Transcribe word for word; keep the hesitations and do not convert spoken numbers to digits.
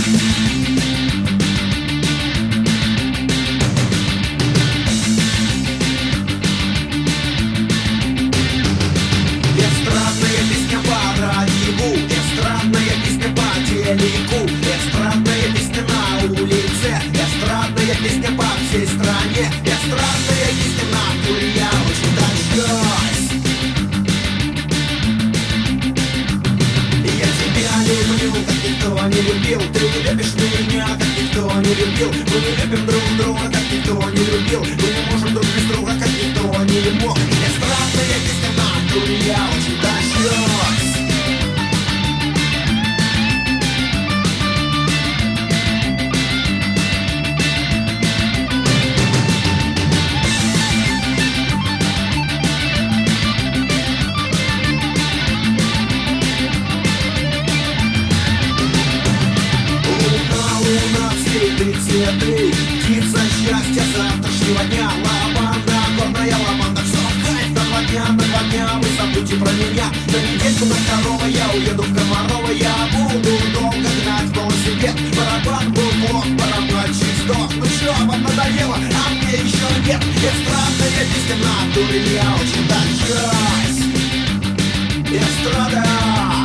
Эстрадная песня по радио, эстрадная песня по телеку, эстрадная песня на улице, эстрадная песня по всей стране, эстрадная песня на туре, я очень дождусь. Я тебя люблю, как никто не любил, ты любишь меня, как никто не любил. Мы не любим друг друга, как никто не любил. Мы не можем друг без друга, как никто не мог. Эстрадная песня на туре, я очень дождусь. Цветы, птица счастья завтрашнего дня. Лаванда, горная лаванда, все кайф. На два дня, на два дня вы забудьте про меня. На недельку, на второго я уеду в Комарова. Я буду долго гнать по себе. Барабан был плох, барабанщик сдох. Ну что, вам надоело, а мне еще нет. Эстрадная песня на туре, я очень дождусь. Эстрада.